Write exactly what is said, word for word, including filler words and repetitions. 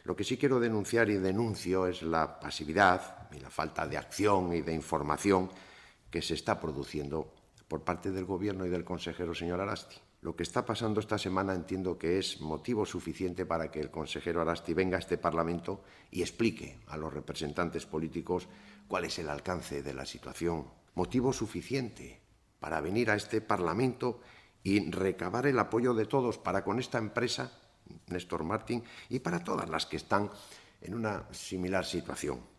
Lo que sí quiero denunciar y denuncio es la pasividad y la falta de acción y de información que se está produciendo por parte del Gobierno y del consejero señor Arasti. Lo que está pasando esta semana entiendo que es motivo suficiente para que el consejero Arasti venga a este Parlamento y explique a los representantes políticos cuál es el alcance de la situación. Motivo suficiente para venir a este Parlamento y recabar el apoyo de todos para con esta empresa, Néstor Martín, y para todas las que están en una similar situación.